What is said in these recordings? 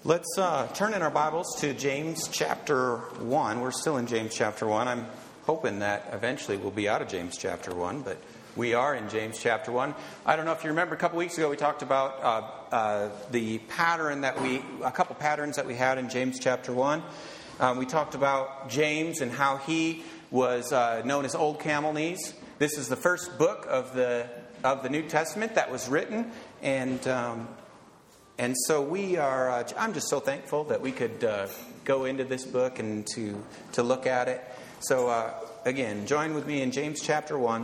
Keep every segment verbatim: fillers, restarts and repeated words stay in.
Let's uh, turn in our Bibles to James chapter one. We're still in James chapter one. I'm hoping that eventually we'll be out of James chapter one, but we are in James chapter one. I don't know if you remember, a couple weeks ago we talked about uh, uh, the pattern that we, a couple patterns that we had in James chapter one. Um, we talked about James and how he was uh, known as Old Camel Knees. This is the first book of the of the New Testament that was written, and um, and so we are. Uh, I'm just so thankful that we could uh, go into this book and to to look at it. So uh, again, join with me in James chapter one.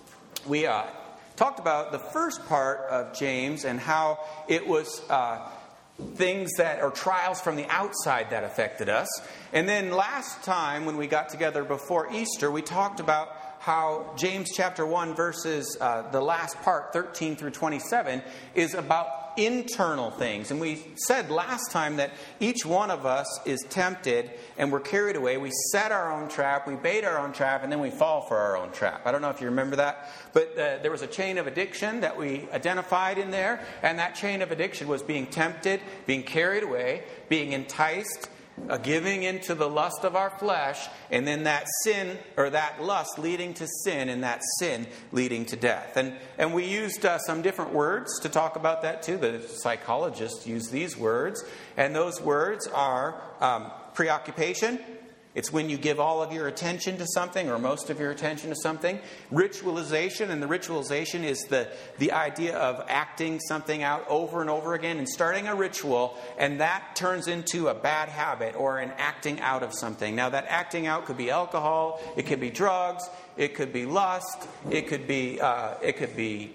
We uh, talked about the first part of James and how it was uh, things that are trials from the outside that affected us. And then last time when we got together before Easter, we talked about how James chapter one verses, uh, the last part, thirteen through twenty-seven, is about internal things. And we said last time that each one of us is tempted and we're carried away. We set our own trap, we bait our own trap, and then we fall for our own trap. I don't know if you remember that, but uh, there was a chain of addiction that we identified in there, and that chain of addiction was being tempted, being carried away, being enticed, Uh, giving into the lust of our flesh, and then that sin, or that lust leading to sin, and that sin leading to death. And and we used uh, some different words to talk about that too. The psychologists use these words, and those words are um, preoccupation. It's when you give all of your attention to something, or most of your attention to something. Ritualization, and the ritualization is the, the idea of acting something out over and over again and starting a ritual, and that turns into a bad habit or an acting out of something. Now, that acting out could be alcohol, it could be drugs, it could be lust, it could be uh, it could be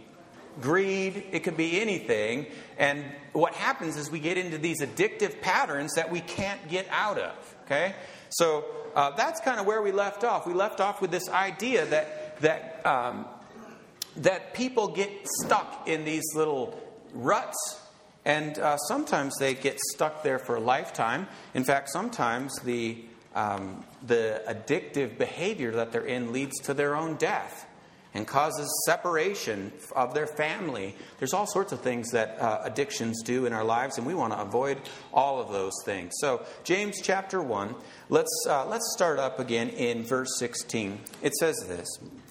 greed, it could be anything. And what happens is we get into these addictive patterns that we can't get out of. Okay? So uh, that's kind of where we left off. We left off with this idea that that um, that people get stuck in these little ruts, and uh, sometimes they get stuck there for a lifetime. In fact, sometimes the um, the addictive behavior that they're in leads to their own death and causes separation of their family. There's all sorts of things that uh, addictions do in our lives, and we want to avoid all of those things. So, James chapter one, let's uh, let's start up again in verse sixteen. It says this: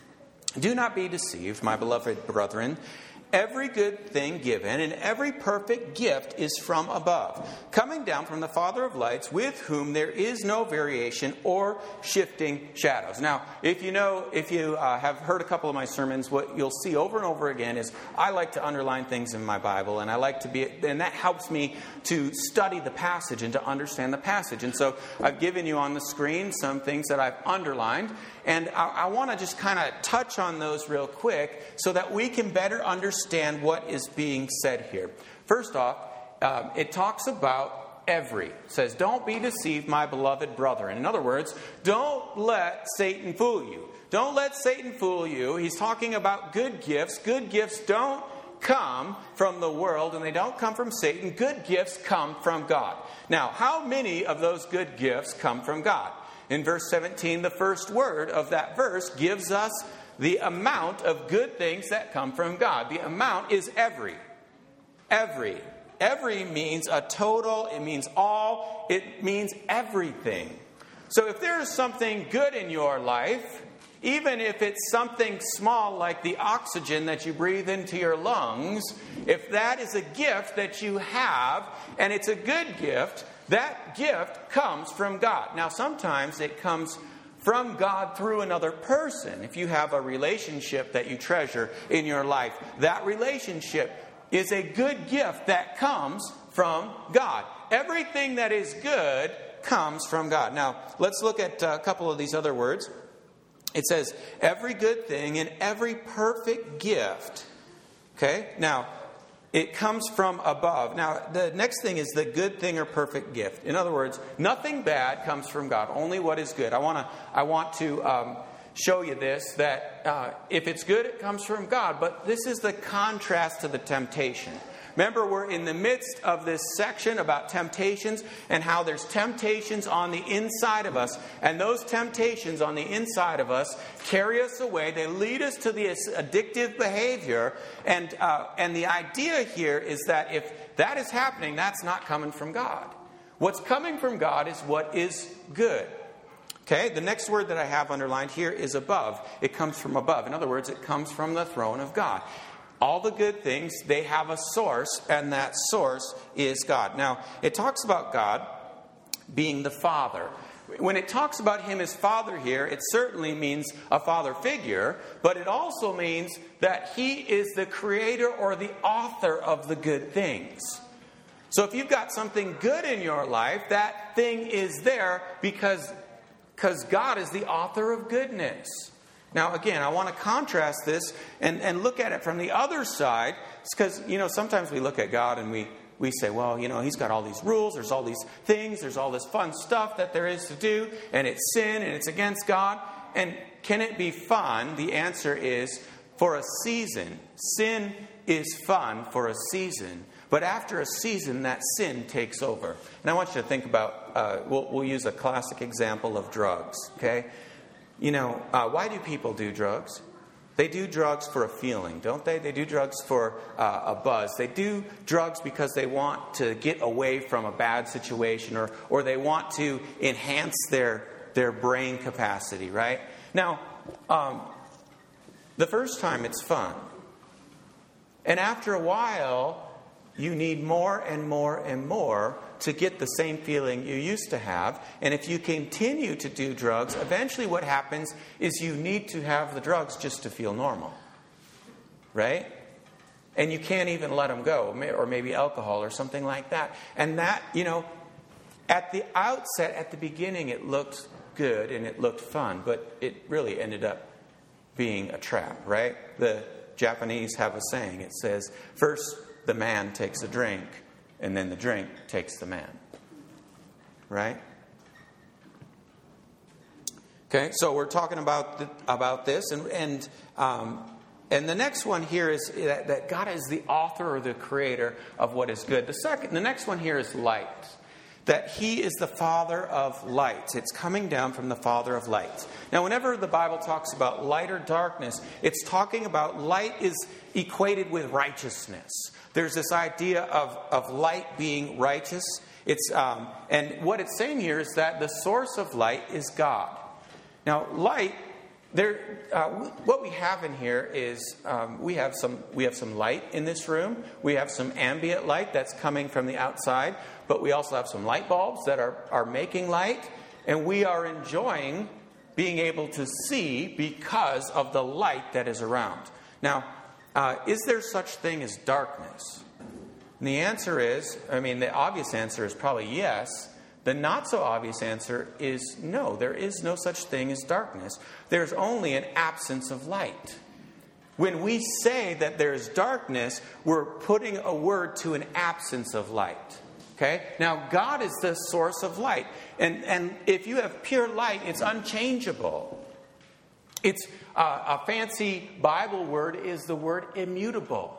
"Do not be deceived, my beloved brethren. Every good thing given and every perfect gift is from above, coming down from the Father of lights, with whom there is no variation or shifting shadows." Now, if you know, if you uh, have heard a couple of my sermons, what you'll see over and over again is I like to underline things in my Bible, and I like to be, and that helps me to study the passage and to understand the passage. And so I've given you on the screen some things that I've underlined, and I, I want to just kind of touch on those real quick so that we can better understand what is being said here. First off, um, it talks about every. It says, "Don't be deceived, my beloved brethren." In other words, don't let Satan fool you. Don't let Satan fool you. He's talking about good gifts. Good gifts don't come from the world, and they don't come from Satan. Good gifts come from God. Now, how many of those good gifts come from God? In verse seventeen, the first word of that verse gives us the amount of good things that come from God. The amount is every. Every. Every means a total. It means all. It means everything. So if there is something good in your life, even if it's something small like the oxygen that you breathe into your lungs, if that is a gift that you have, and it's a good gift, that gift comes from God. Now, sometimes it comes from God through another person. If you have a relationship that you treasure in your life, that relationship is a good gift that comes from God. Everything that is good comes from God. Now, let's look at a couple of these other words. It says, every good thing and every perfect gift. Okay? Now, it comes from above. Now, the next thing is the good thing or perfect gift. In other words, nothing bad comes from God. Only what is good. I want to I want to um, show you this, that uh, if it's good, it comes from God. But this is the contrast to the temptation. Remember, we're in the midst of this section about temptations and how there's temptations on the inside of us. And those temptations on the inside of us carry us away. They lead us to this addictive behavior. And, uh, and the idea here is that if that is happening, that's not coming from God. What's coming from God is what is good. Okay, the next word that I have underlined here is above. It comes from above. In other words, it comes from the throne of God. All the good things, they have a source, and that source is God. Now, it talks about God being the Father. When it talks about Him as Father here, it certainly means a father figure, but it also means that He is the creator or the author of the good things. So if you've got something good in your life, that thing is there because, because God is the author of goodness. Now, again, I want to contrast this and, and look at it from the other side. Because, you know, sometimes we look at God and we, we say, well, you know, He's got all these rules. There's all these things. There's all this fun stuff that there is to do. And it's sin and it's against God. And can it be fun? The answer is for a season. Sin is fun for a season. But after a season, that sin takes over. And I want you to think about, uh, we'll, we'll use a classic example of drugs, okay? You know, uh, why do people do drugs? They do drugs for a feeling, don't they? They do drugs for uh, a buzz. They do drugs because they want to get away from a bad situation, or, or they want to enhance their, their brain capacity, right? Now, um, the first time it's fun. And after a while, you need more and more and more to get the same feeling you used to have. And if you continue to do drugs, eventually what happens is you need to have the drugs just to feel normal. Right? And you can't even let them go. Or maybe alcohol or something like that. And that, you know, at the outset, at the beginning, it looked good and it looked fun. But it really ended up being a trap, right? The Japanese have a saying. It says, first the man takes a drink, and then the drink takes the man. Right? Okay, so we're talking about the, about this, and and um, and the next one here is that, that God is the author or the creator of what is good. The second, the next one here is light. That He is the Father of lights. It's coming down from the Father of lights. Now, whenever the Bible talks about light or darkness, it's talking about light is equated with righteousness. There's this idea of, of light being righteous. It's um, and what it's saying here is that the source of light is God. Now, light, there. Uh, what we have in here is um, we have some we have some light in this room. We have some ambient light that's coming from the outside, but we also have some light bulbs that are are making light, and we are enjoying being able to see because of the light that is around. Now, uh, is there such thing as darkness? And the answer is, I mean, the obvious answer is probably yes. The not so obvious answer is no. There is no such thing as darkness. There's only an absence of light. When we say that there's darkness, we're putting a word to an absence of light. Okay? Now, God is the source of light. And, and if you have pure light, it's unchangeable. It's uh, a fancy Bible word is the word immutable.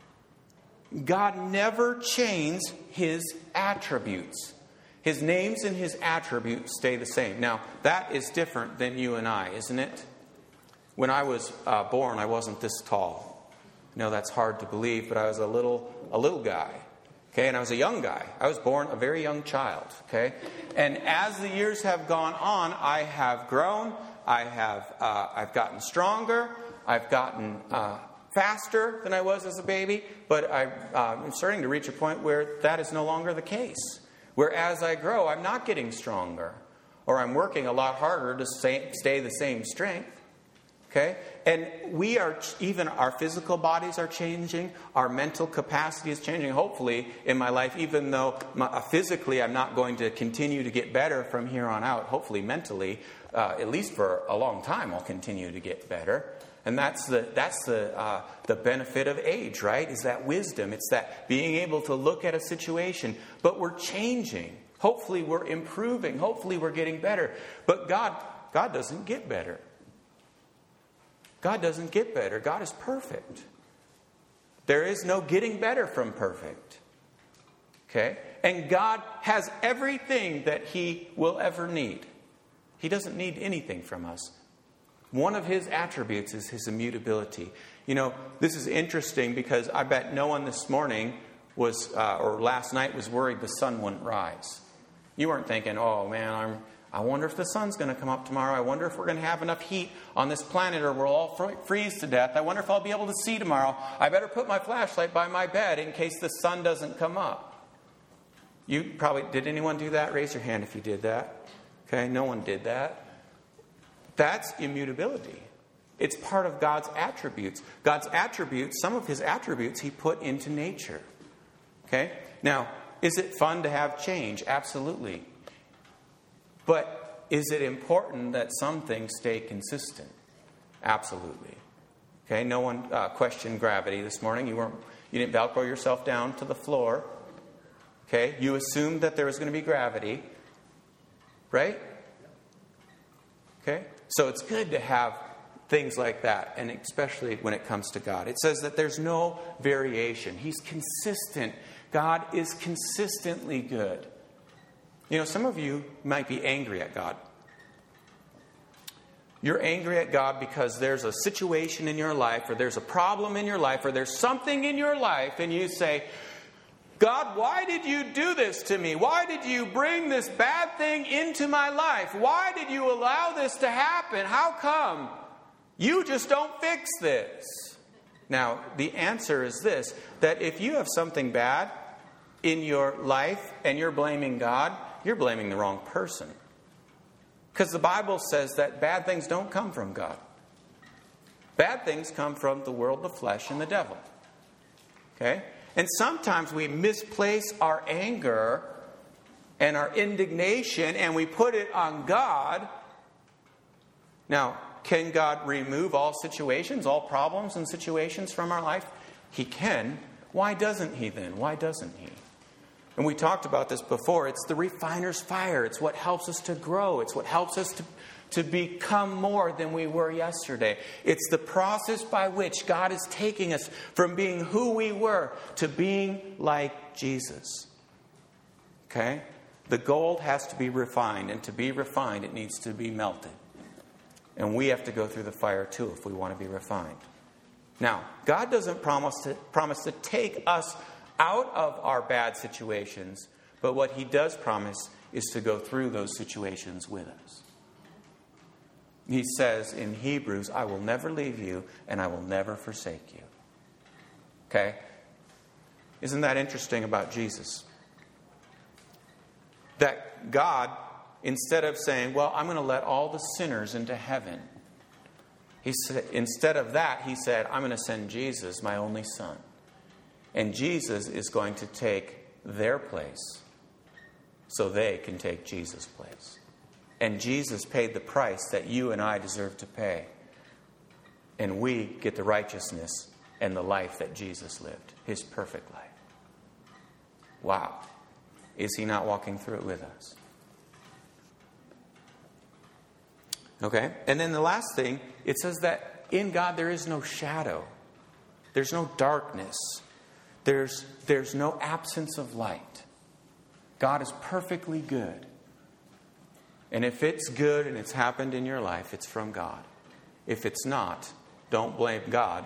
God never changed His attributes. His names and His attributes stay the same. Now, that is different than you and I, isn't it? When I was uh, born, I wasn't this tall. I know that's hard to believe, but I was a little, a little guy. Okay, and I was a young guy. I was born a very young child. Okay, and as the years have gone on, I have grown. I have, uh, I've gotten stronger. I've gotten uh, faster than I was as a baby. But I, uh, I'm starting to reach a point where that is no longer the case. Where as I grow, I'm not getting stronger, or I'm working a lot harder to stay, stay the same strength. Okay? And we are, even our physical bodies are changing. Our mental capacity is changing, hopefully, in my life, even though my, uh, physically I'm not going to continue to get better from here on out. Hopefully, mentally, uh, at least for a long time, I'll continue to get better. And that's the that's the uh, the benefit of age, right? Is that wisdom. It's that being able to look at a situation. But we're changing. Hopefully we're improving. Hopefully we're getting better. But God, God doesn't get better. God doesn't get better. God is perfect. There is no getting better from perfect. Okay? And God has everything that He will ever need. He doesn't need anything from us. One of His attributes is His immutability. You know, this is interesting because I bet no one this morning was, uh, or last night was worried the sun wouldn't rise. You weren't thinking, oh man, I'm, I wonder if the sun's going to come up tomorrow. I wonder if we're going to have enough heat on this planet or we'll all fr- freeze to death. I wonder if I'll be able to see tomorrow. I better put my flashlight by my bed in case the sun doesn't come up. You probably, did anyone do that? Raise your hand if you did that. Okay, no one did that. That's immutability. It's part of God's attributes. God's attributes, some of his attributes he put into nature. Okay? Now, is it fun to have change? Absolutely. But is it important that some things stay consistent? Absolutely. Okay? No one uh, questioned gravity this morning. You weren't. You didn't Velcro yourself down to the floor. Okay? You assumed that there was going to be gravity. Right? Okay? So it's good to have things like that, and especially when it comes to God. It says that there's no variation. He's consistent. God is consistently good. You know, some of you might be angry at God. You're angry at God because there's a situation in your life, or there's a problem in your life, or there's something in your life, and you say, God, why did you do this to me? Why did you bring this bad thing into my life? Why did you allow this to happen? How come? You just don't fix this. Now, the answer is this, that if you have something bad in your life and you're blaming God, you're blaming the wrong person. Because the Bible says that bad things don't come from God. Bad things come from the world, the flesh, and the devil. Okay? And sometimes we misplace our anger and our indignation and we put it on God. Now, can God remove all situations, all problems and situations from our life? He can. Why doesn't he then? Why doesn't he? And we talked about this before. It's the refiner's fire. It's what helps us to grow. It's what helps us to, to become more than we were yesterday. It's the process by which God is taking us from being who we were to being like Jesus. Okay? The gold has to be refined. And to be refined, it needs to be melted. And we have to go through the fire too if we want to be refined. Now, God doesn't promise to, promise to take us out of our bad situations, but what he does promise is to go through those situations with us. He says in Hebrews, I will never leave you and I will never forsake you. Okay? Isn't that interesting about Jesus? That God, instead of saying, well, I'm going to let all the sinners into heaven, he said, instead of that, he said, I'm going to send Jesus, my only son. And Jesus is going to take their place so they can take Jesus' place. And Jesus paid the price that you and I deserve to pay. And we get the righteousness and the life that Jesus lived, his perfect life. Wow. Is he not walking through it with us? Okay. And then the last thing, it says that in God there is no shadow. There's no darkness. There's, there's no absence of light. God is perfectly good. And if it's good and it's happened in your life, it's from God. If it's not, don't blame God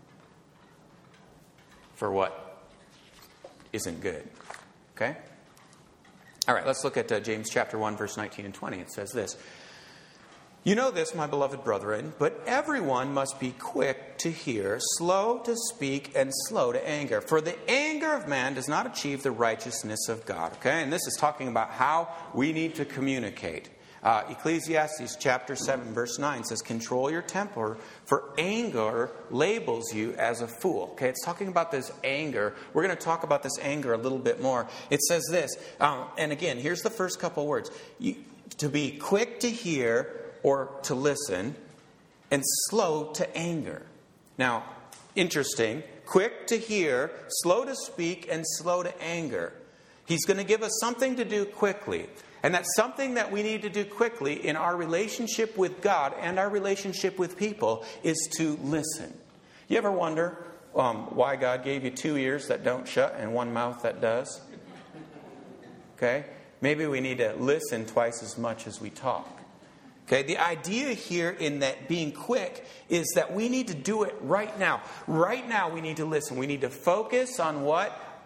for what isn't good. Okay? All right, let's look at uh, James chapter one, verse nineteen and twenty. It says this. You know this, my beloved brethren, but everyone must be quick to hear, slow to speak, and slow to anger. For the anger of man does not achieve the righteousness of God. Okay, and this is talking about how we need to communicate. Uh, Ecclesiastes chapter seven, verse nine says, control your temper, for anger labels you as a fool. Okay, it's talking about this anger. We're going to talk about this anger a little bit more. It says this, um, and again, here's the first couple words. You, to be quick to hear, or to listen, and slow to anger. Now, interesting. Quick to hear, slow to speak, and slow to anger. He's going to give us something to do quickly. And that's something that we need to do quickly in our relationship with God and our relationship with people is to listen. You ever wonder um, why God gave you two ears that don't shut and one mouth that does? Okay? Maybe we need to listen twice as much as we talk. Okay, the idea here in that being quick is that we need to do it right now. Right now we need to listen. We need to focus on what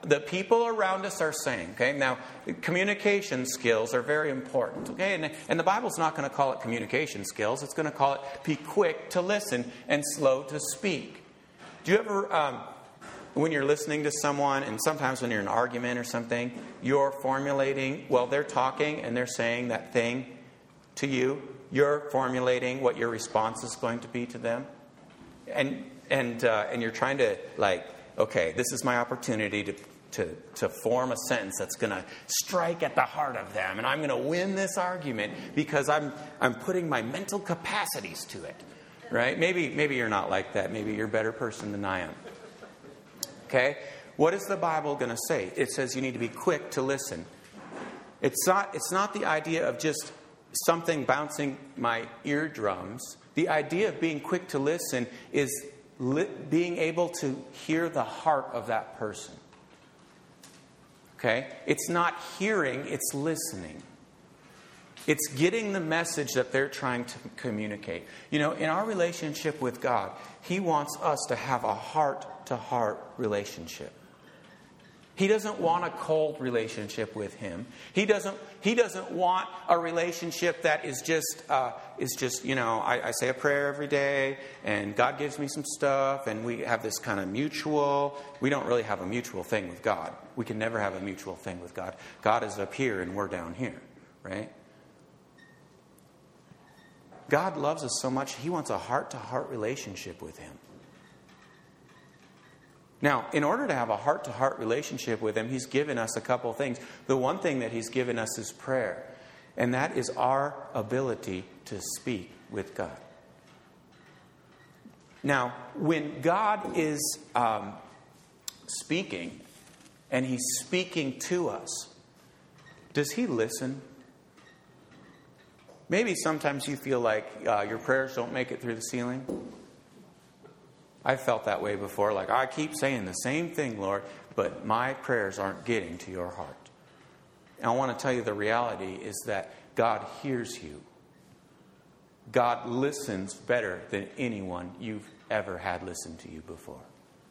the people around us are saying. Okay, now communication skills are very important. Okay, and, and the Bible's not going to call it communication skills. It's going to call it be quick to listen and slow to speak. Do you ever, um, when you're listening to someone, and sometimes when you're in an argument or something, you're formulating, well, they're talking and they're saying that thing to you. You're formulating what your response is going to be to them. And and uh, and you're trying to, like, okay, this is my opportunity to, to, to form a sentence that's going to strike at the heart of them. And I'm going to win this argument because I'm I'm putting my mental capacities to it. Right? Maybe maybe you're not like that. Maybe you're a better person than I am. Okay? What is the Bible going to say? It says you need to be quick to listen. It's not it's not the idea of just something bouncing my eardrums. The idea of being quick to listen is li- being able to hear the heart of that person. Okay? It's not hearing, it's listening. It's getting the message that they're trying to communicate. You know, in our relationship with God, He wants us to have a heart-to-heart relationship. He doesn't want a cold relationship with Him. He doesn't. He doesn't want a relationship that is just uh, is just you know. I, I say a prayer every day, and God gives me some stuff, and we have this kind of mutual. We don't really have a mutual thing with God. We can never have a mutual thing with God. God is up here, and we're down here, right? God loves us so much. He wants a heart-to-heart relationship with Him. Now, in order to have a heart-to-heart relationship with Him, He's given us a couple things. The one thing that He's given us is prayer. And that is our ability to speak with God. Now, when God is um, speaking, and He's speaking to us, does He listen? Maybe sometimes you feel like uh, your prayers don't make it through the ceiling. I've felt that way before. Like, I keep saying the same thing, Lord, but my prayers aren't getting to your heart. And I want to tell you the reality is that God hears you. God listens better than anyone you've ever had listen to you before.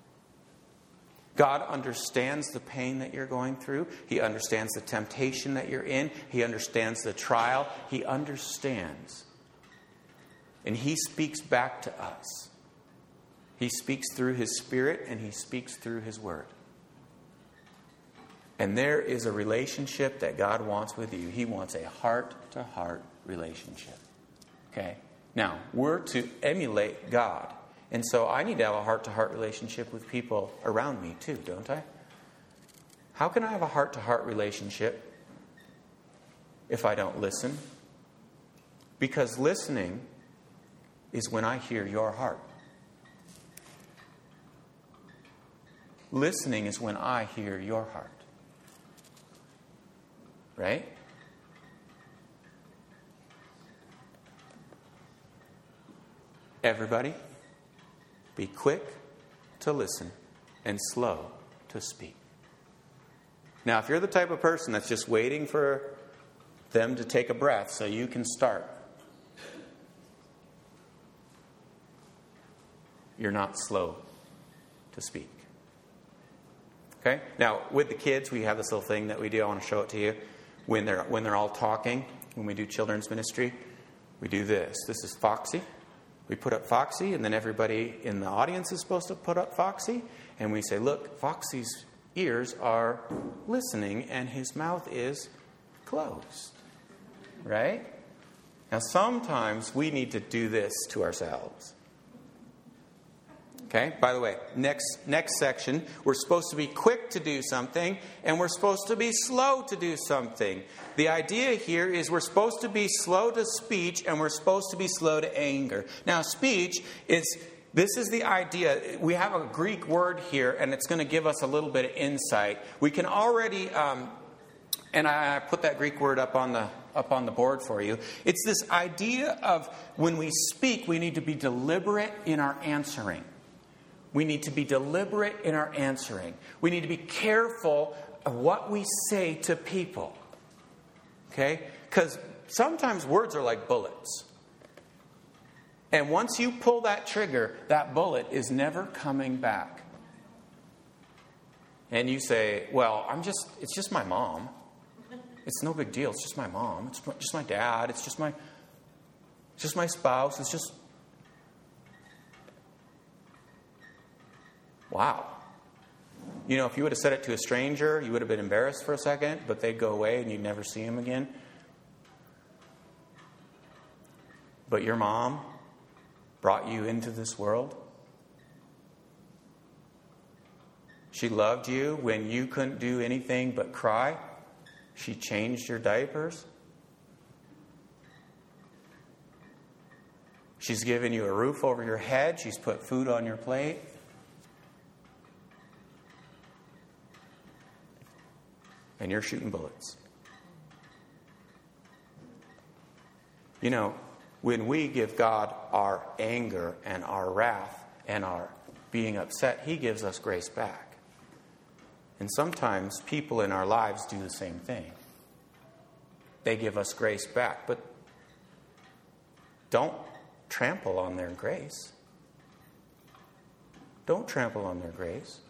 God understands the pain that you're going through. He understands the temptation that you're in. He understands the trial. He understands. And He speaks back to us. He speaks through His Spirit, and He speaks through His Word. And there is a relationship that God wants with you. He wants a heart-to-heart relationship. Okay? Now, we're to emulate God. And so I need to have a heart-to-heart relationship with people around me too, don't I? How can I have a heart-to-heart relationship if I don't listen? Because listening is when I hear your heart. Listening is when I hear your heart. Right? Everybody, be quick to listen and slow to speak. Now, if you're the type of person that's just waiting for them to take a breath so you can start, you're not slow to speak. Okay? Now, with the kids, we have this little thing that we do. I want to show it to you. When they're when they're all talking, when we do children's ministry, we do this. This is Foxy. We put up Foxy, and then everybody in the audience is supposed to put up Foxy. And we say, look, Foxy's ears are listening, and his mouth is closed. Right? Now, sometimes we need to do this to ourselves. Okay, by the way, next next section, we're supposed to be quick to do something, and we're supposed to be slow to do something. The idea here is we're supposed to be slow to speech, and we're supposed to be slow to anger. Now, speech is, this is the idea. We have a Greek word here, and it's going to give us a little bit of insight. We can already, um, and I put that Greek word up on the up on the board for you. It's this idea of when we speak, we need to be deliberate in our answering. We need to be deliberate in our answering. We need to be careful of what we say to people. Okay? Because sometimes words are like bullets. And once you pull that trigger, that bullet is never coming back. And you say, well, I'm just, it's just my mom. It's no big deal. It's just my mom. It's just my dad. It's just my, it's just my spouse. It's just, wow. You know, if you would have said it to a stranger, you would have been embarrassed for a second, but they'd go away and you'd never see him again. But your mom brought you into this world. She loved you when you couldn't do anything but cry. She changed your diapers. She's given you a roof over your head. She's put food on your plate. And you're shooting bullets. You know, when we give God our anger and our wrath and our being upset, He gives us grace back. And sometimes people in our lives do the same thing. They give us grace back, but don't trample on their grace. Don't trample on their grace.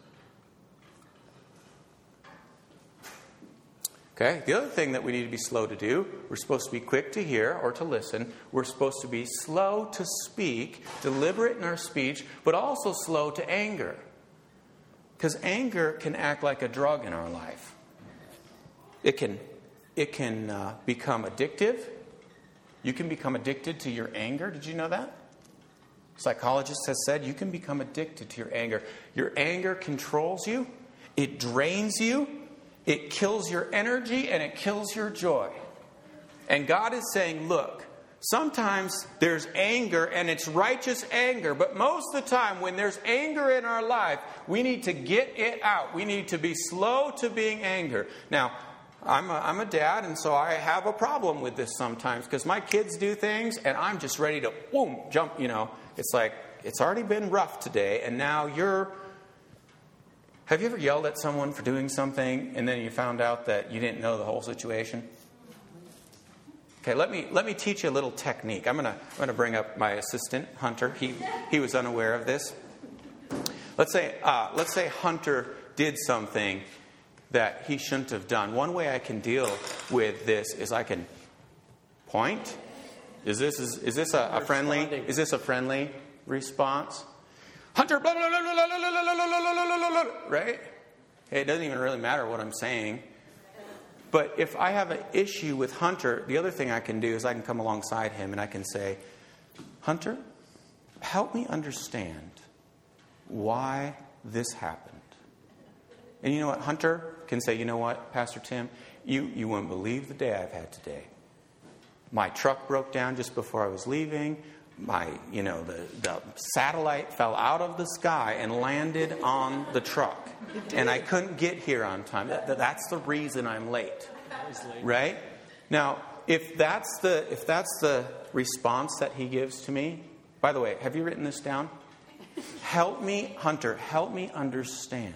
Okay, the other thing that we need to be slow to do, we're supposed to be quick to hear or to listen. We're supposed to be slow to speak, deliberate in our speech, but also slow to anger. Because anger can act like a drug in our life. It can, it can uh, become addictive. You can become addicted to your anger. Did you know that? Psychologists have said you can become addicted to your anger. Your anger controls you. It drains you. It kills your energy and it kills your joy. And God is saying, look, sometimes there's anger and it's righteous anger. But most of the time when there's anger in our life, we need to get it out. We need to be slow to being angry. Now, I'm a, I'm a dad, and so I have a problem with this sometimes because my kids do things and I'm just ready to boom, jump, you know. It's like, it's already been rough today and now you're... Have you ever yelled at someone for doing something and then you found out that you didn't know the whole situation? Okay, let me let me teach you a little technique. I'm gonna I'm gonna bring up my assistant Hunter. He he was unaware of this. Let's say uh, let's say Hunter did something that he shouldn't have done. One way I can deal with this is I can point. Is this is, is this a, a friendly is this a friendly response? Hunter, blah, blah, blah, blah, blah, blah, blah, blah, blah, blah, right? It doesn't even really matter what I'm saying. But if I have an issue with Hunter, the other thing I can do is I can come alongside him and I can say, Hunter, help me understand why this happened. And you know what? Hunter can say, you know what, Pastor Tim, you, you wouldn't believe the day I've had today. My truck broke down just before I was leaving. My, you know, the, the satellite fell out of the sky and landed on the truck. And I couldn't get here on time. That, that's the reason I'm late. Right? Now, if that's the if that's the response that he gives to me, by the way, have you written this down? Help me, Hunter, help me understand.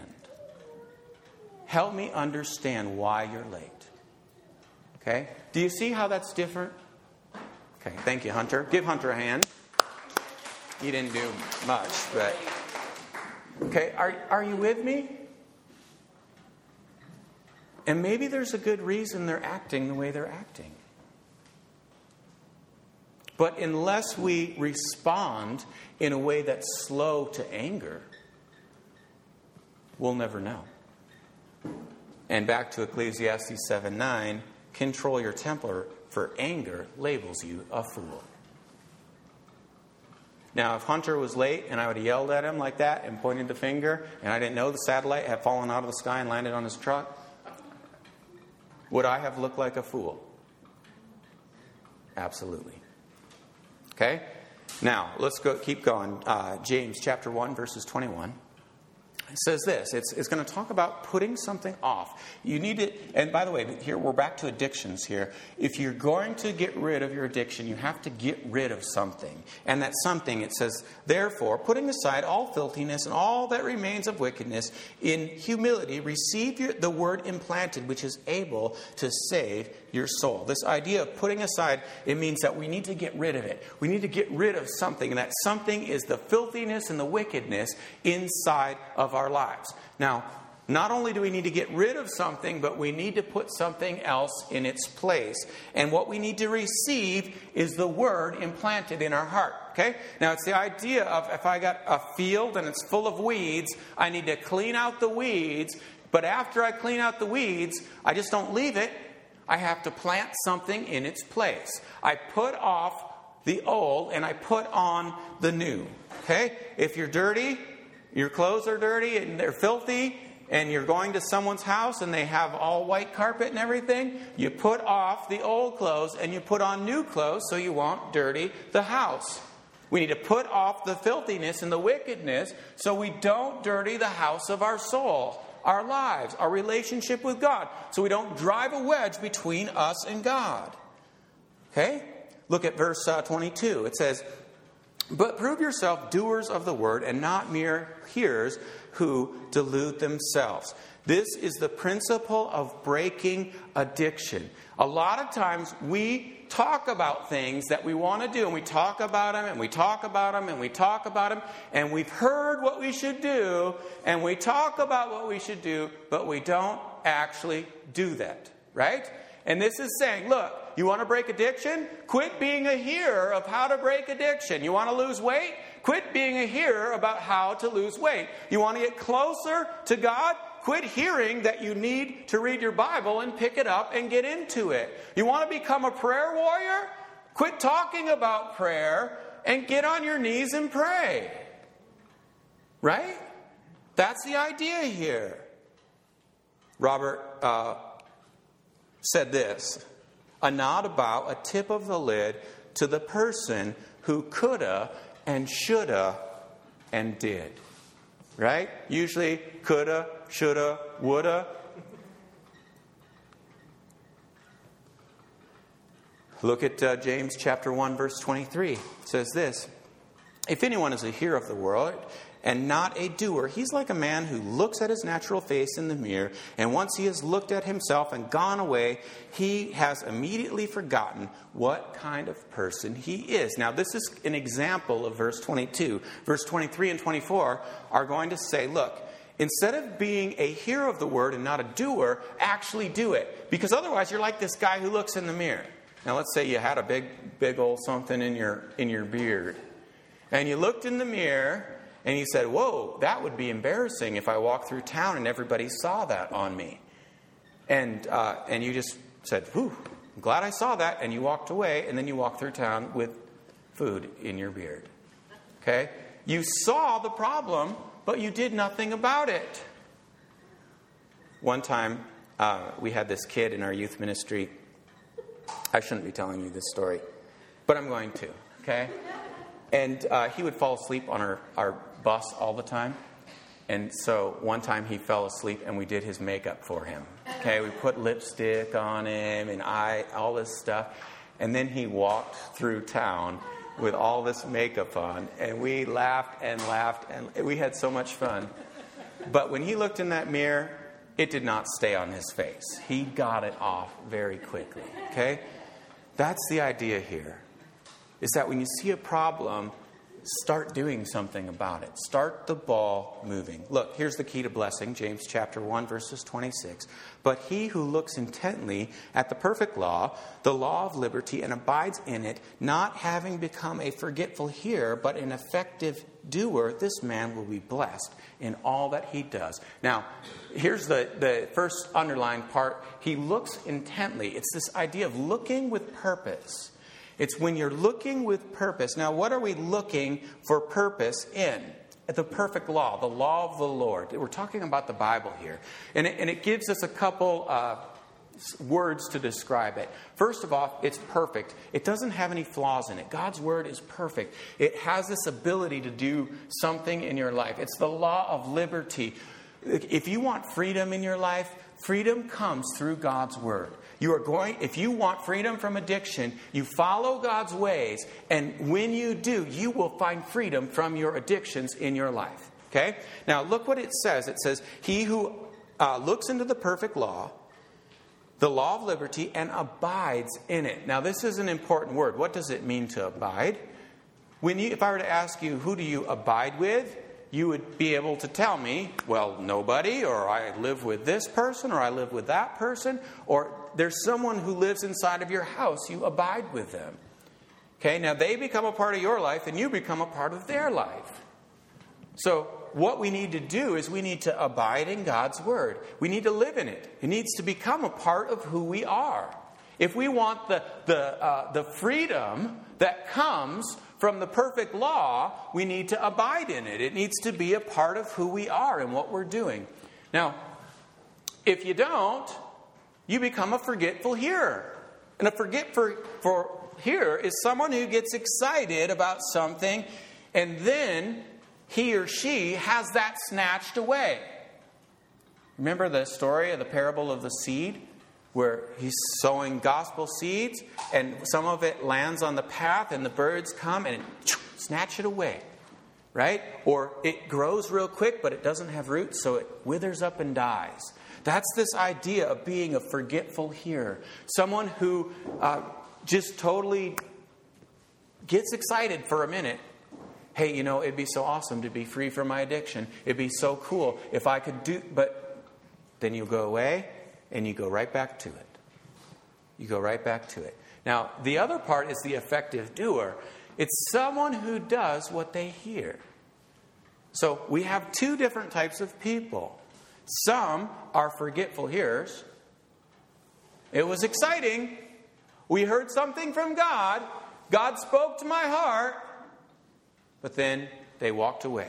Help me understand why you're late. Okay? Do you see how that's different? Okay, thank you, Hunter. Give Hunter a hand. He didn't do much, but... Okay, are, are you with me? And maybe there's a good reason they're acting the way they're acting. But unless we respond in a way that's slow to anger, we'll never know. And back to Ecclesiastes seven nine, control your temper, for anger labels you a fool. Now, if Hunter was late and I would have yelled at him like that and pointed the finger and I didn't know the satellite had fallen out of the sky and landed on his truck, would I have looked like a fool? Absolutely. Okay? Now, let's go. Keep going. Uh, James chapter one, verses twenty-one. It says this. It's, it's going to talk about putting something off. You need to, and by the way, here we're back to addictions here. If you're going to get rid of your addiction, you have to get rid of something. And that something, it says, therefore, putting aside all filthiness and all that remains of wickedness, in humility, receive your, the word implanted, which is able to save your soul. This idea of putting aside, it means that we need to get rid of it. We need to get rid of something. And that something is the filthiness and the wickedness inside of our lives. Now, Not only do we need to get rid of something, but we need to put something else in its place. And what we need to receive is the Word implanted in our heart. Okay? Now, it's the idea of if I got a field and it's full of weeds, I need to clean out the weeds. But after I clean out the weeds, I just don't leave it. I have to plant something in its place. I put off the old and I put on the new. Okay? If you're dirty, your clothes are dirty and they're filthy, and you're going to someone's house and they have all white carpet and everything, you put off the old clothes and you put on new clothes so you won't dirty the house. We need to put off the filthiness and the wickedness so we don't dirty the house of our soul, our lives, our relationship with God, so we don't drive a wedge between us and God. Okay? Look at verse uh, twenty-two. It says, "But prove yourself doers of the word and not mere hearers who delude themselves." This is the principle of breaking addiction. A lot of times we talk about things that we want to do, and we talk about them, and we talk about them, and we talk about them, and we've heard what we should do, and we talk about what we should do, but we don't actually do that, right? And this is saying, look, you want to break addiction? Quit being a hearer of how to break addiction. You want to lose weight? Quit being a hearer about how to lose weight. You want to get closer to God? Quit hearing that you need to read your Bible and pick it up and get into it. You want to become a prayer warrior? Quit talking about prayer and get on your knees and pray. Right? That's the idea here. Robert uh, said this: "A nod about, a tip of the lid to the person who coulda and shoulda and did." Right? Usually coulda, shoulda, woulda. Look at uh, James chapter one, verse twenty-three. It says this: "If anyone is a hearer of the word and not a doer, he's like a man who looks at his natural face in the mirror, and once he has looked at himself and gone away, he has immediately forgotten what kind of person he is." Now, this is an example of verse twenty-two. Verse twenty-three and twenty-four are going to say, look, instead of being a hearer of the word and not a doer, actually do it. Because otherwise you're like this guy who looks in the mirror. Now, let's say you had a big, big old something in your in your beard. And you looked in the mirror and you said, whoa, that would be embarrassing if I walked through town and everybody saw that on me. And uh, and you just said, whew, I'm glad I saw that. And you walked away, and then you walked through town with food in your beard. Okay? You saw the problem, but you did nothing about it. One time, uh, we had this kid in our youth ministry. I shouldn't be telling you this story, but I'm going to. Okay? And uh, he would fall asleep on our, our bus all the time. And so one time he fell asleep and we did his makeup for him. Okay, we put lipstick on him and eye, all this stuff. And then he walked through town with all this makeup on. And we laughed and laughed and we had so much fun. But when he looked in that mirror, it did not stay on his face. He got it off very quickly. Okay? That's the idea here. Is that when you see a problem, start doing something about it. Start the ball moving. Look, here's the key to blessing. James chapter one, verses twenty-six. "But he who looks intently at the perfect law, the law of liberty, and abides in it, not having become a forgetful hearer, but an effective doer, this man will be blessed in all that he does." Now, here's the, the first underlined part. He looks intently. It's this idea of looking with purpose. It's when you're looking with purpose. Now, what are we looking for purpose in? The perfect law, the law of the Lord. We're talking about the Bible here. And it, and it gives us a couple uh, words to describe it. First of all, it's perfect. It doesn't have any flaws in it. God's word is perfect. It has this ability to do something in your life. It's the law of liberty. If you want freedom in your life, freedom comes through God's word. You are going, if you want freedom from addiction, you follow God's ways, and when you do, you will find freedom from your addictions in your life. Okay? Now, look what it says. It says, "He who uh, looks into the perfect law, the law of liberty, and abides in it." Now, this is an important word. What does it mean to abide? When you, if I were to ask you, who do you abide with? you would be able to tell me, well, nobody, or I live with this person, or I live with that person, or there's someone who lives inside of your house. You abide with them. Okay, now they become a part of your life, and you become a part of their life. So what we need to do is we need to abide in God's Word. We need to live in it. It needs to become a part of who we are. If we want the, the, uh, the freedom that comes from the perfect law, we need to abide in it. It needs to be a part of who we are and what we're doing. Now, if you don't, you become a forgetful hearer. And a forgetful for hearer is someone who gets excited about something and then he or she has that snatched away. Remember the story of the parable of the seed? Where he's sowing gospel seeds and some of it lands on the path and the birds come and snatch it away. Right? Or it grows real quick but it doesn't have roots so it withers up and dies. That's this idea of being a forgetful hearer. Someone who uh, just totally gets excited for a minute. Hey, you know, it'd be so awesome to be free from my addiction. It'd be so cool if I could do... But then you go away... And you go right back to it. You go right back to it. Now, the other part is the effective doer. It's someone who does what they hear. So we have two different types of people. Some are forgetful hearers. It was exciting. We heard something from God. God spoke to my heart. But then they walked away.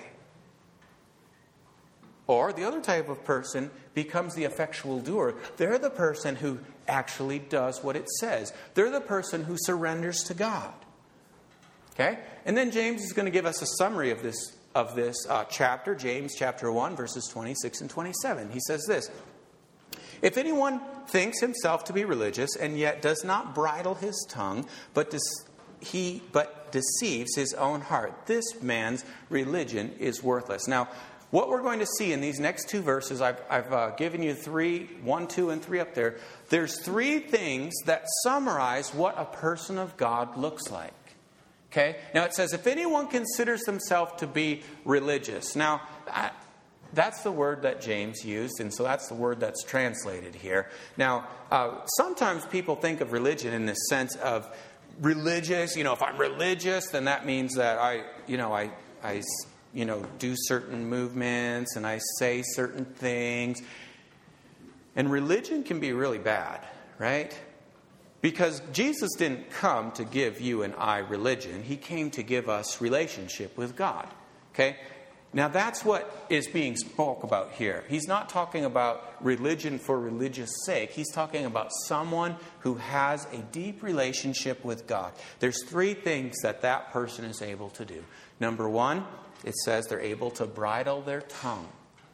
Or the other type of person becomes the effectual doer. They're the person who actually does what it says. They're the person who surrenders to God. Okay? And then James is going to give us a summary of this of this uh, chapter, James chapter one, verses twenty-six and twenty-seven. He says this: If anyone thinks himself to be religious and yet does not bridle his tongue, but des- he but deceives his own heart, this man's religion is worthless. Now, what we're going to see in these next two verses, I've, I've uh, given you three, one, two, and three up there. There's three things that summarize what a person of God looks like. Okay? Now it says, if anyone considers himself to be religious. Now, I, that's the word that James used, and so that's the word that's translated here. Now, uh, sometimes people think of religion in this sense of religious. You know, if I'm religious, then that means that I, you know, I... I you know, do certain movements and I say certain things. And religion can be really bad, right? Because Jesus didn't come to give you and I religion. He came to give us relationship with God. Okay? Now that's what is being spoke about here. He's not talking about religion for religious sake. He's talking about someone who has a deep relationship with God. There's three things that that person is able to do. Number one, it says they're able to bridle their tongue.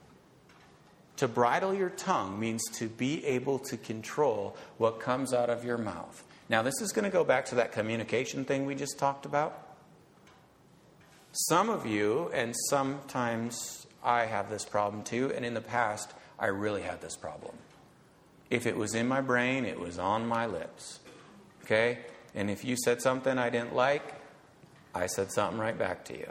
To bridle your tongue means to be able to control what comes out of your mouth. Now, this is going to go back to that communication thing we just talked about. Some of you, and sometimes I have this problem too, and in the past, I really had this problem. If it was in my brain, it was on my lips. Okay? And if you said something I didn't like, I said something right back to you.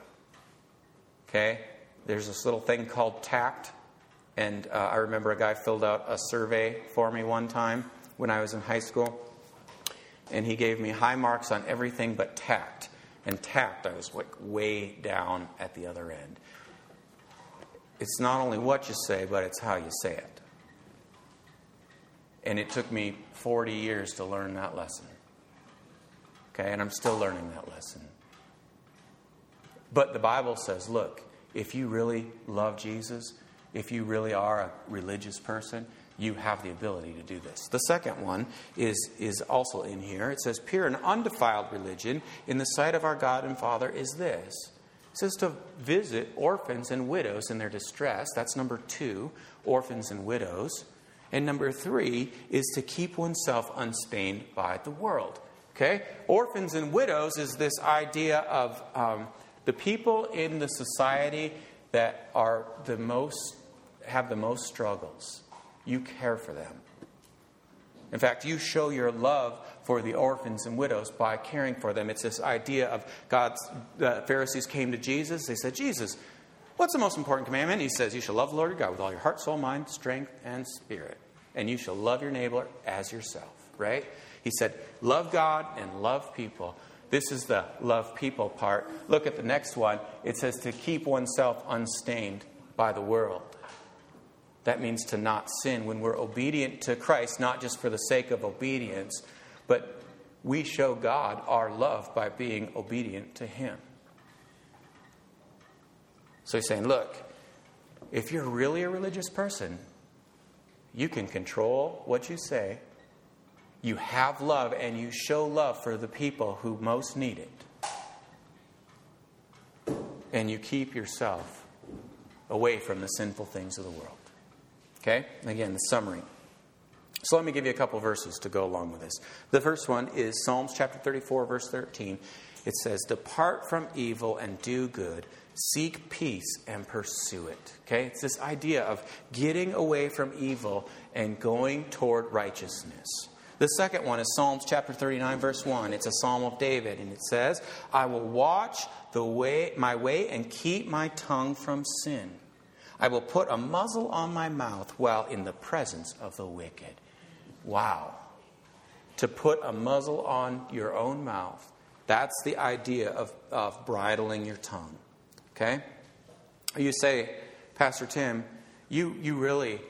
Okay? There's this little thing called tact. And uh, I remember a guy filled out a survey for me one time when I was in high school. And he gave me high marks on everything but tact. And tact, I was like way down at the other end. It's not only what you say, but it's how you say it. And it took me forty years to learn that lesson. Okay? And I'm still learning that lesson. But the Bible says, look, if you really love Jesus, if you really are a religious person, you have the ability to do this. The second one is, is also in here. It says, pure and undefiled religion in the sight of our God and Father is this. It says to visit orphans and widows in their distress. That's number two, orphans and widows. And number three is to keep oneself unstained by the world. Okay? Orphans and widows is this idea of... Um, The people in the society that are the most, have the most struggles, you care for them. In fact, you show your love for the orphans and widows by caring for them. It's this idea of God's, the Pharisees came to Jesus. They said, Jesus, what's the most important commandment? He says, you shall love the Lord your God with all your heart, soul, mind, strength, and spirit. And you shall love your neighbor as yourself, right? He said, love God and love people. This is the love people part. Look at the next one. It says to keep oneself unstained by the world. That means to not sin. When we're obedient to Christ, not just for the sake of obedience, but we show God our love by being obedient to Him. So he's saying, look, if you're really a religious person, you can control what you say. You have love and you show love for the people who most need it. And you keep yourself away from the sinful things of the world. Okay? Again, the summary. So let me give you a couple verses to go along with this. The first one is Psalms chapter thirty-four, verse thirteen. It says, depart from evil and do good. Seek peace and pursue it. Okay? It's this idea of getting away from evil and going toward righteousness. The second one is Psalms chapter thirty-nine, verse one. It's a psalm of David, and it says, I will watch the way, my way and keep my tongue from sin. I will put a muzzle on my mouth while in the presence of the wicked. Wow. To put a muzzle on your own mouth. That's the idea of, of bridling your tongue. Okay? You say, Pastor Tim, you, you really...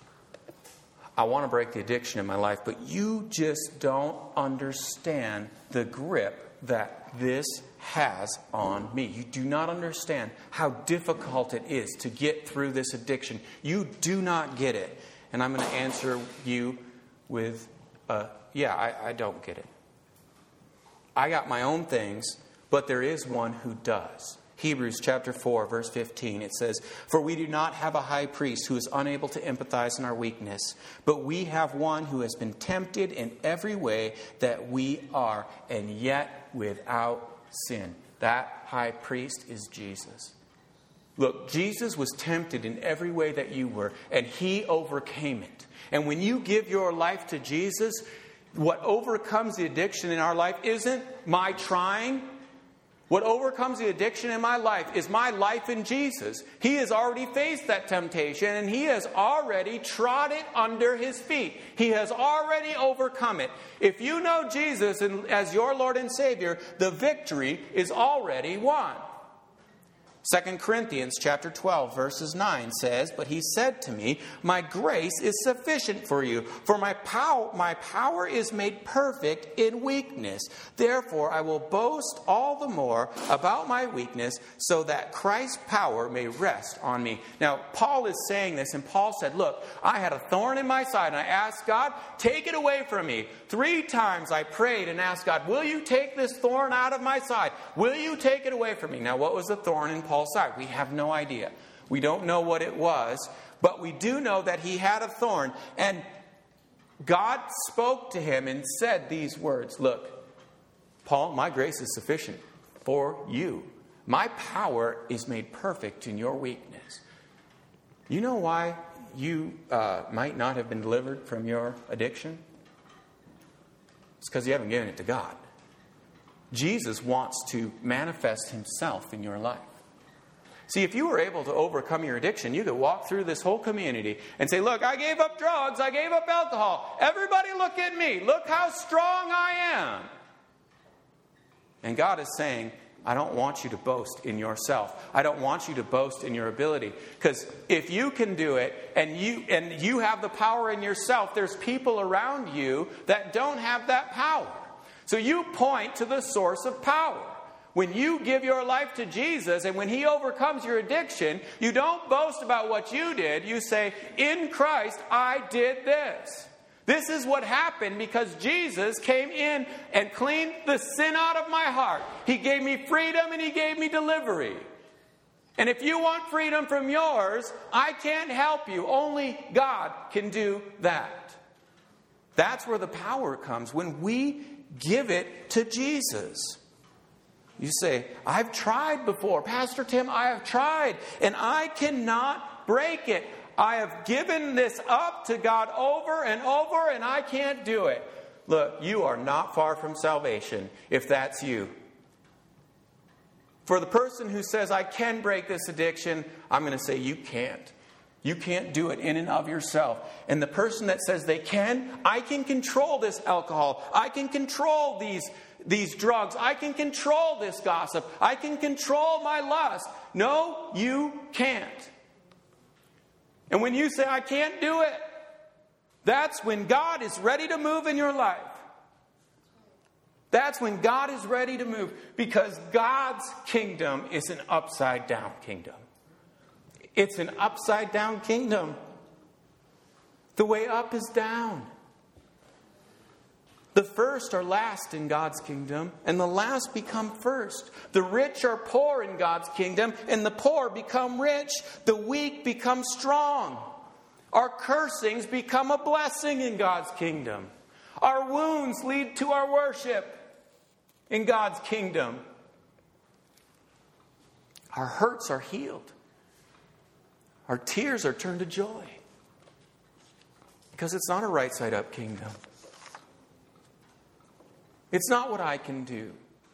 I want to break the addiction in my life, but you just don't understand the grip that this has on me. You do not understand how difficult it is to get through this addiction. You do not get it. And I'm going to answer you with, uh, yeah, I, I don't get it. I got my own things, but there is one who does. Hebrews chapter four, verse fifteen, it says, for we do not have a high priest who is unable to empathize in our weakness, but we have one who has been tempted in every way that we are, and yet without sin. That high priest is Jesus. Look, Jesus was tempted in every way that you were, and He overcame it. And when you give your life to Jesus, what overcomes the addiction in our life isn't my trying. What overcomes the addiction in my life is my life in Jesus. He has already faced that temptation, and He has already trod it under His feet. He has already overcome it. If you know Jesus as your Lord and Savior, the victory is already won. Second Corinthians chapter twelve, verses nine says, but He said to me, my grace is sufficient for you, for my power, my power is made perfect in weakness. Therefore, I will boast all the more about my weakness, so that Christ's power may rest on me. Now, Paul is saying this, and Paul said, look, I had a thorn in my side, and I asked God, take it away from me. Three times I prayed and asked God, will you take this thorn out of my side? Will you take it away from me? Now, what was the thorn in Paul's side? We have no idea. We don't know what it was, but we do know that he had a thorn, and God spoke to him and said these words, look, Paul, my grace is sufficient for you. My power is made perfect in your weakness. You know why you uh, might not have been delivered from your addiction? It's because you haven't given it to God. Jesus wants to manifest Himself in your life. See, if you were able to overcome your addiction, you could walk through this whole community and say, look, I gave up drugs, I gave up alcohol. Everybody look at me. Look how strong I am. And God is saying, I don't want you to boast in yourself. I don't want you to boast in your ability. Because if you can do it and you and you have the power in yourself, there's people around you that don't have that power. So you point to the source of power. When you give your life to Jesus and when He overcomes your addiction, you don't boast about what you did. You say, in Christ, I did this. This is what happened because Jesus came in and cleaned the sin out of my heart. He gave me freedom and He gave me delivery. And if you want freedom from yours, I can't help you. Only God can do that. That's where the power comes, when we give it to Jesus. You say, I've tried before. Pastor Tim, I have tried, and I cannot break it. I have given this up to God over and over, and I can't do it. Look, you are not far from salvation if that's you. For the person who says, I can break this addiction, I'm going to say, you can't. You can't do it in and of yourself. And the person that says they can, I can control this alcohol. I can control these, these drugs. I can control this gossip. I can control my lust. No, you can't. And when you say, I can't do it, that's when God is ready to move in your life. That's when God is ready to move. Because God's kingdom is an upside down kingdom. It's an upside down kingdom. The way up is down. The first are last in God's kingdom, and the last become first. The rich are poor in God's kingdom, and the poor become rich. The weak become strong. Our cursings become a blessing in God's kingdom. Our wounds lead to our worship in God's kingdom. Our hurts are healed. Our tears are turned to joy. Because it's not a right side up kingdom. It's not what I can do.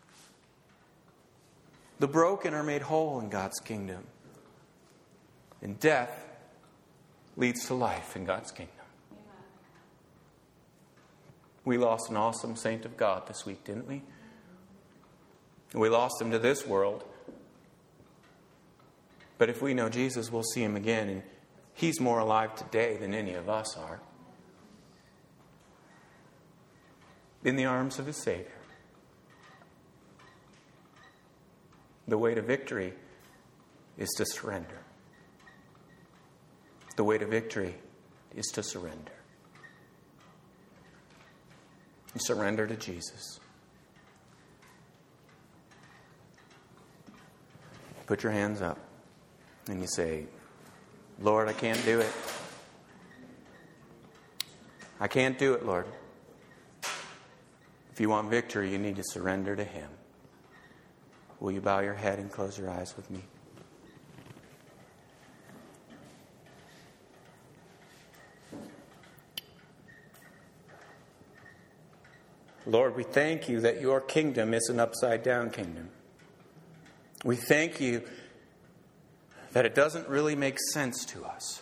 The broken are made whole in God's kingdom. And death leads to life in God's kingdom. We lost an awesome saint of God this week, didn't we? We lost him to this world. But if we know Jesus, we'll see him again. And he's more alive today than any of us are. In the arms of his Savior. The way to victory is to surrender. The way to victory is to surrender. You surrender to Jesus. Put your hands up. And you say, Lord, I can't do it. I can't do it, Lord. If you want victory, you need to surrender to him. Will you bow your head and close your eyes with me? Lord, we thank you that your kingdom is an upside down kingdom. We thank you that it doesn't really make sense to us.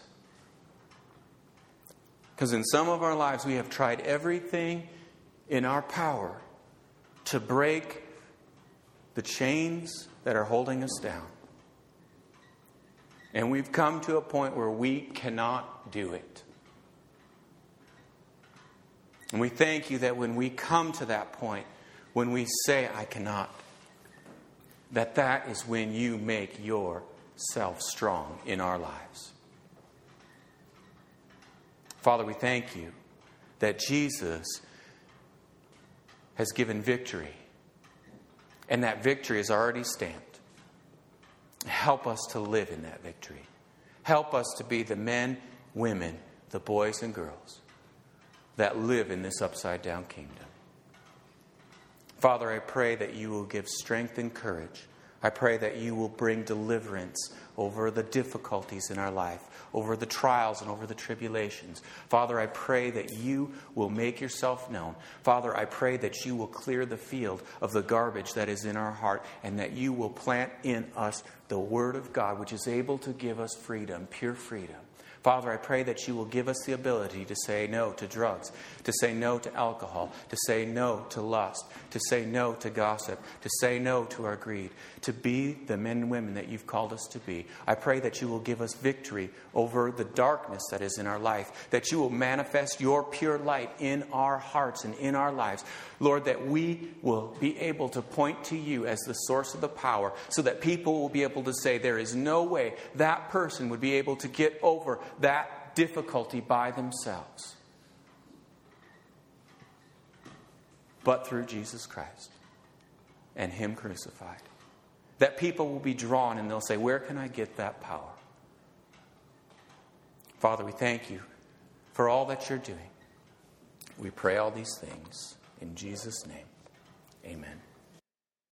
Because in some of our lives, we have tried everything in our power to break the chains that are holding us down. And we've come to a point where we cannot do it. And we thank you that when we come to that point, when we say, I cannot, that that is when you make yourself strong in our lives. Father, we thank you that Jesus has given victory. And that victory is already stamped. Help us to live in that victory. Help us to be the men, women, the boys and girls that live in this upside down kingdom. Father, I pray that you will give strength and courage. I pray that you will bring deliverance over the difficulties in our life, over the trials and over the tribulations. Father, I pray that you will make yourself known. Father, I pray that you will clear the field of the garbage that is in our heart, and that you will plant in us the Word of God, which is able to give us freedom, pure freedom. Father, I pray that you will give us the ability to say no to drugs, to say no to alcohol, to say no to lust, to say no to gossip, to say no to our greed, to be the men and women that you've called us to be. I pray that you will give us victory over the darkness that is in our life, that you will manifest your pure light in our hearts and in our lives. Lord, that we will be able to point to you as the source of the power, so that people will be able to say there is no way that person would be able to get over that difficulty by themselves, but through Jesus Christ and him crucified. That people will be drawn and they'll say, where can I get that power? Father, we thank you for all that you're doing. We pray all these things in Jesus' name. Amen.